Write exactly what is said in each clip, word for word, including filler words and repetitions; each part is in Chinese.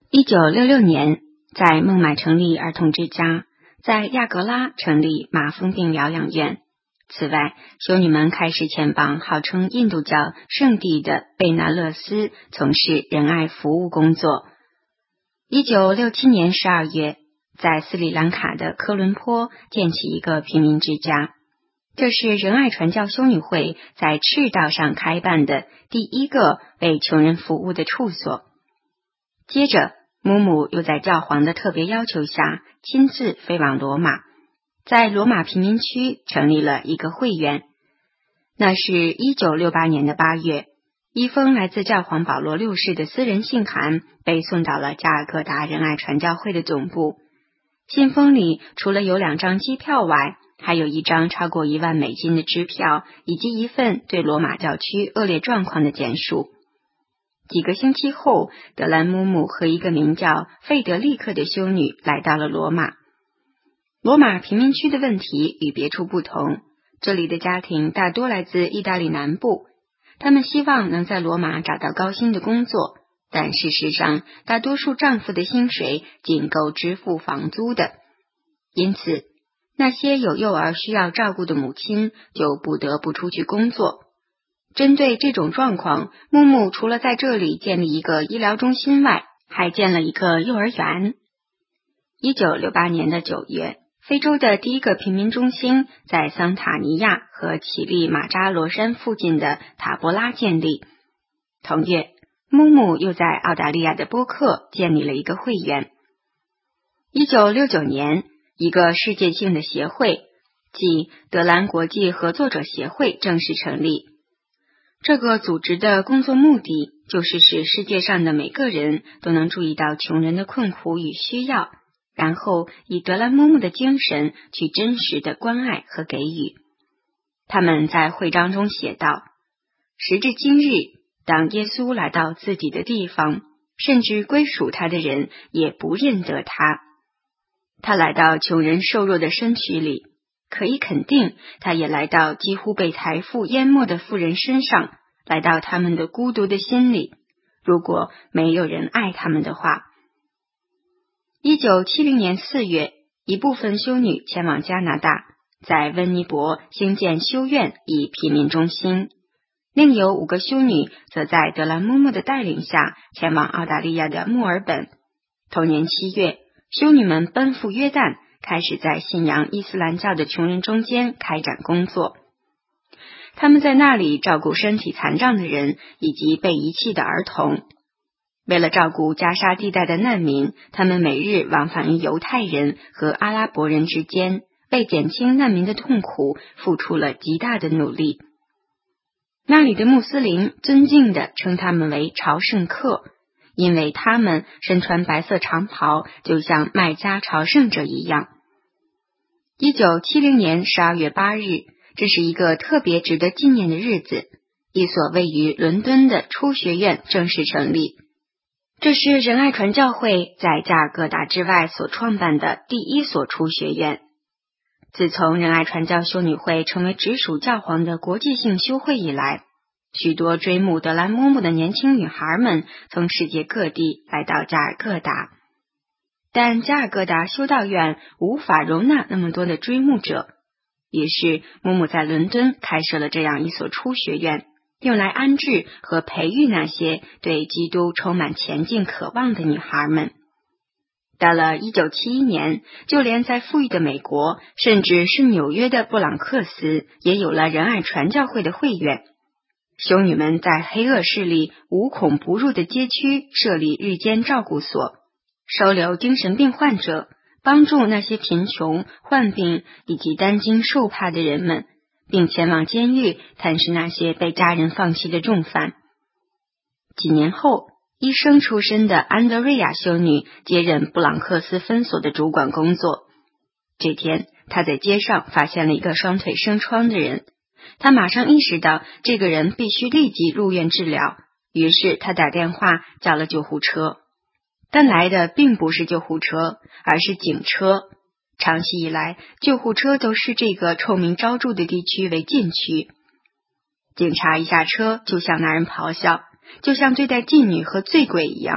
一九六六年，在孟买成立儿童之家，在亚格拉成立麻风病疗养院。此外，修女们开始前往号称印度教圣地的贝纳勒斯从事仁爱服务工作。一九六七年十二月，在斯里兰卡的科伦坡建起一个平民之家，这是仁爱传教修女会在赤道上开办的第一个为穷人服务的处所。接着，姆姆又在教皇的特别要求下亲自飞往罗马，在罗马贫民区成立了一个会员。那是一九六八年的八月，一封来自教皇保罗六世的私人信函被送到了加尔各答仁爱传教会的总部。信封里除了有两张机票外，还有一张超过一万美金的支票，以及一份对罗马教区恶劣状况的简述。几个星期后，德兰姆姆和一个名叫费德利克的修女来到了罗马。罗马贫民区的问题与别处不同，这里的家庭大多来自意大利南部，他们希望能在罗马找到高薪的工作，但事实上，大多数丈夫的薪水仅够支付房租的。因此，那些有幼儿需要照顾的母亲就不得不出去工作。针对这种状况，木木除了在这里建立一个医疗中心外，还建了一个幼儿园。一九六八年的九月，非洲的第一个贫民中心在桑塔尼亚和乞力马扎罗山附近的塔博拉建立。同月，木木又在澳大利亚的波克建立了一个会员。一九六九年，一个世界性的协会，即德兰国际合作者协会正式成立。这个组织的工作目的就是使世界上的每个人都能注意到穷人的困苦与需要，然后以德兰姆姆的精神去真实的关爱和给予。他们在会章中写道：时至今日，当耶稣来到自己的地方，甚至归属他的人也不认得他。他来到穷人瘦弱的身躯里，可以肯定，他也来到几乎被财富淹没的富人身上，来到他们的孤独的心里，如果没有人爱他们的话。一九七零年四月，一部分修女前往加拿大，在温尼伯兴建修院以贫民中心。另有五个修女则在德兰姆姆的带领下前往澳大利亚的墨尔本。同年七月，修女们奔赴约旦，开始在信仰伊斯兰教的穷人中间开展工作。他们在那里照顾身体残障的人以及被遗弃的儿童。为了照顾加沙地带的难民，他们每日往返于犹太人和阿拉伯人之间，为减轻难民的痛苦付出了极大的努力。那里的穆斯林尊敬地称他们为朝圣客，因为他们身穿白色长袍，就像麦加朝圣者一样。一九七零年十二月八日，这是一个特别值得纪念的日子，一所位于伦敦的初学院正式成立。这是仁爱传教会在加尔各答之外所创办的第一所初学院。自从仁爱传教修女会成为直属教皇的国际性修会以来，许多追慕德兰姆姆的年轻女孩们从世界各地来到加尔各答。但加尔各答修道院无法容纳那么多的追慕者，于是姆姆在伦敦开设了这样一所初学院，用来安置和培育那些对基督充满前进渴望的女孩们。到了一九七一年，就连在富裕的美国，甚至是纽约的布朗克斯，也有了仁爱传教会的会员。修女们在黑恶势力无孔不入的街区设立日间照顾所，收留精神病患者，帮助那些贫穷、患病以及担惊受怕的人们，并前往监狱探视那些被家人放弃的重犯。几年后，医生出身的安德瑞亚修女接任布朗克斯分所的主管工作。这天，她在街上发现了一个双腿生疮的人，她马上意识到这个人必须立即入院治疗，于是她打电话叫了救护车。但来的并不是救护车，而是警车。长期以来，救护车都视这个臭名昭著的地区为禁区。警察一下车就向那人咆哮，就像对待妓女和醉鬼一样，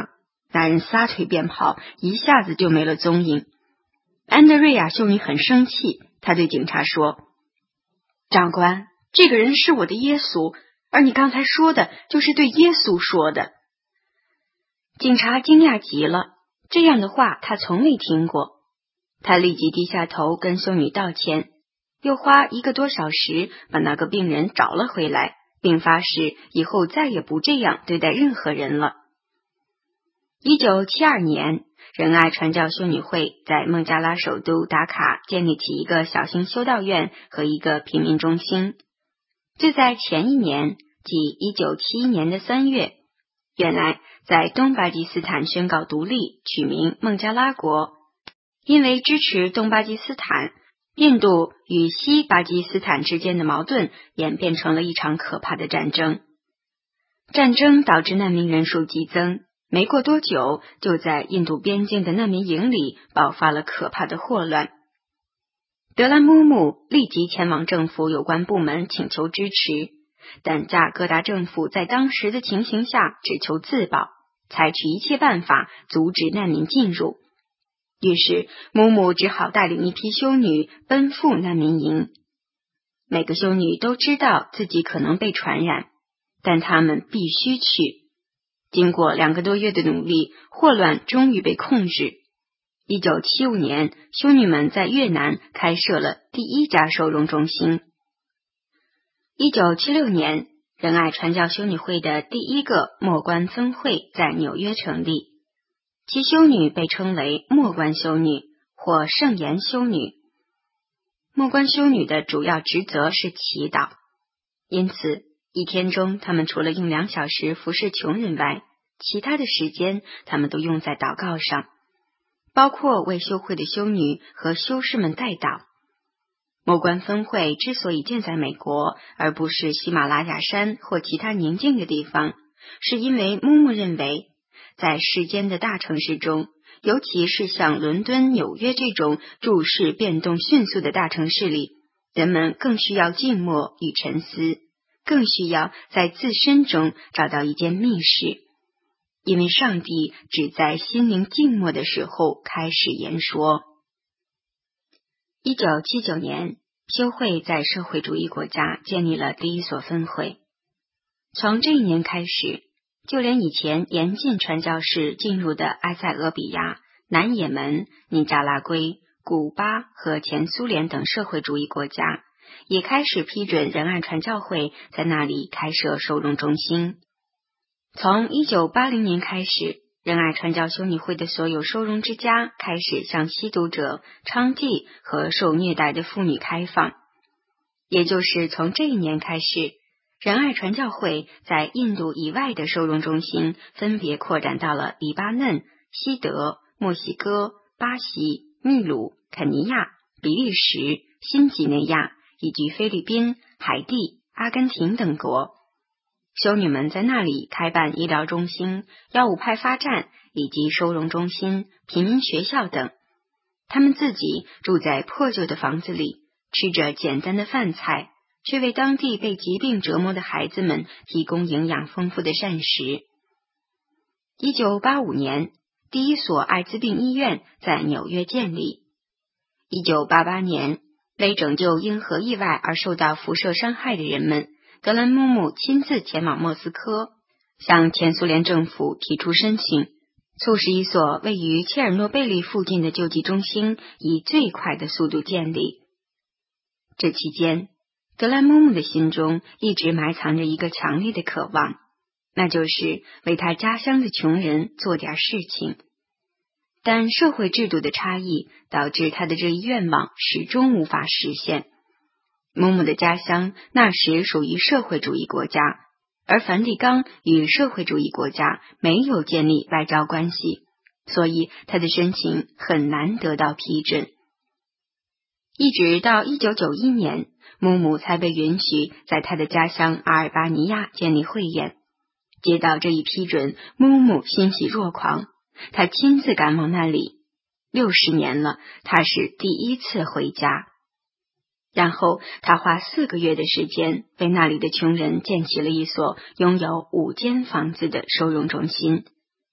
那人撒腿便跑，一下子就没了踪影。安德瑞亚修女很生气，她对警察说：长官，这个人是我的耶稣，而你刚才说的就是对耶稣说的。警察惊讶极了，这样的话他从未听过。他立即低下头跟修女道歉，又花一个多小时把那个病人找了回来，并发誓以后再也不这样对待任何人了。一九七二年，仁爱传教修女会在孟加拉首都达卡建立起一个小型修道院和一个贫民中心。就在前一年，即一九七一年的三月，原来在东巴基斯坦宣告独立，取名孟加拉国。因为支持东巴基斯坦，印度与西巴基斯坦之间的矛盾演变成了一场可怕的战争。战争导致难民人数激增，没过多久，就在印度边境的难民营里爆发了可怕的霍乱。德兰姆姆立即前往政府有关部门请求支持，但加格达政府在当时的情形下只求自保，采取一切办法阻止难民进入。于是姆姆只好带领一批修女奔赴难民营。每个修女都知道自己可能被传染，但她们必须去。经过两个多月的努力，霍乱终于被控制。一九七五年，修女们在越南开设了第一家收容中心。一九七六年，仁爱传教修女会的第一个默观分会在纽约成立，其修女被称为默观修女或圣言修女。默观修女的主要职责是祈祷，因此一天中他们除了用两小时服侍穷人外，其他的时间他们都用在祷告上，包括为修会的修女和修士们代祷。默观分会之所以建在美国，而不是喜马拉雅山或其他宁静的地方，是因为穆穆认为，在世间的大城市中，尤其是像伦敦、纽约这种注视变动迅速的大城市里，人们更需要静默与沉思，更需要在自身中找到一间密室，因为上帝只在心灵静默的时候开始言说。一九七九年，修会在社会主义国家建立了第一所分会。从这一年开始，就连以前严禁传教士进入的埃塞俄比亚、南也门、尼加拉圭、古巴和前苏联等社会主义国家，也开始批准仁爱传教会在那里开设收容中心。从一九八零年开始，仁爱传教修女会的所有收容之家开始向吸毒者、娼妓和受虐待的妇女开放。也就是从这一年开始，仁爱传教会在印度以外的收容中心分别扩展到了黎巴嫩、西德、墨西哥、巴西、秘鲁、肯尼亚、比利时、新几内亚以及菲律宾、海地、阿根廷等国。修女们在那里开办医疗中心、药物派发站以及收容中心、贫民学校等。他们自己住在破旧的房子里，吃着简单的饭菜，却为当地被疾病折磨的孩子们提供营养丰富的膳食。一九八五年，第一所艾滋病医院在纽约建立。一九八八年，为拯救因核意外而受到辐射伤害的人们，德兰姆姆亲自前往莫斯科，向前苏联政府提出申请，促使一所位于切尔诺贝利附近的救济中心以最快的速度建立。这期间，德兰姆姆的心中一直埋藏着一个强烈的渴望，那就是为他家乡的穷人做点事情。但社会制度的差异导致他的这一愿望始终无法实现。姆姆的家乡那时属于社会主义国家，而梵蒂冈与社会主义国家没有建立外交关系，所以他的申请很难得到批准。一直到一九九一年，姆姆才被允许在他的家乡阿尔巴尼亚建立会院。接到这一批准，姆姆欣喜若狂，他亲自赶往那里。六十年了，他是第一次回家。然后他花四个月的时间为那里的穷人建起了一所拥有五间房子的收容中心。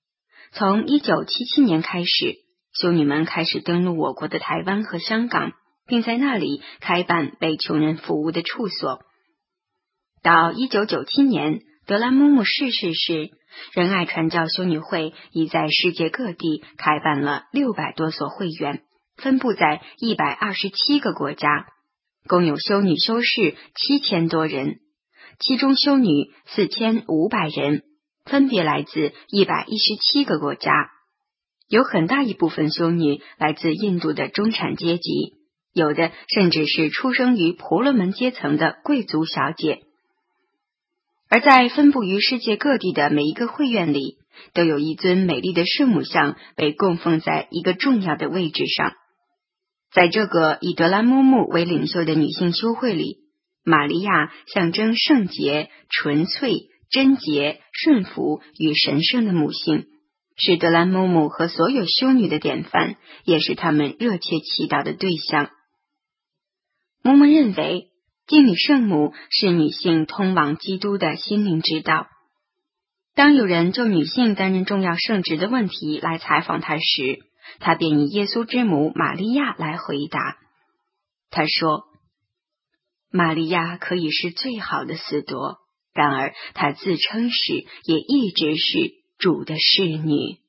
从一九七七年开始，修女们开始登陆我国的台湾和香港，并在那里开办为穷人服务的处所。到一九九七年，德兰姆姆逝世时，仁爱传教修女会已在世界各地开办了六百多所会员，分布在一百二十七个国家，共有修女修士七千多人，其中修女四千五百人，分别来自一百一十七个国家。有很大一部分修女来自印度的中产阶级，有的甚至是出生于婆罗门阶层的贵族小姐。而在分布于世界各地的每一个会院里，都有一尊美丽的圣母像被供奉在一个重要的位置上。在这个以德兰姆姆为领袖的女性修会里，玛利亚象征圣洁、纯粹、贞洁、顺服与神圣的母性，是德兰姆姆和所有修女的典范，也是他们热切祈祷的对象。摩门认为，敬礼圣母是女性通往基督的心灵之道。当有人就女性担任重要圣职的问题来采访她时，她便以耶稣之母玛利亚来回答。她说，玛利亚可以是最好的司铎，然而她自称是，也一直是主的侍女。